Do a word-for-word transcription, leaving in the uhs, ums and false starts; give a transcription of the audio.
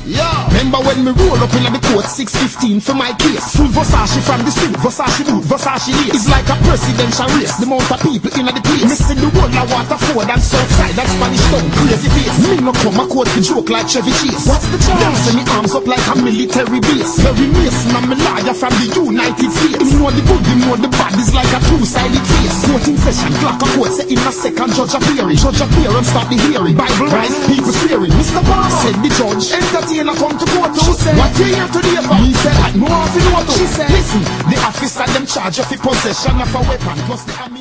Yeah. Remember when me roll up in the court six fifteen for my case? Full Versace from the suit, Versace boot, Versace lace. It's like a presidential race, the amount of people in the place. Me see the whole of Waterford and Southside, that's Spanish town, crazy face. Me no come a court to joke like Chevy Chase. What's the charge? Them say me arms up like a military base. Very Mason and me lawyer from the United States. You know the good, you know the bad, it's like a two-sided face. Court in session, clock a court, say in a second judge appearing. Judge appearing, start the hearing. Bible rise, people swearing. Mister Barr, said the judge, entertainer come to court. She said, what you here today for? Me said, I know how to know. She said, listen, the officer them charge of the possession of a weapon plus the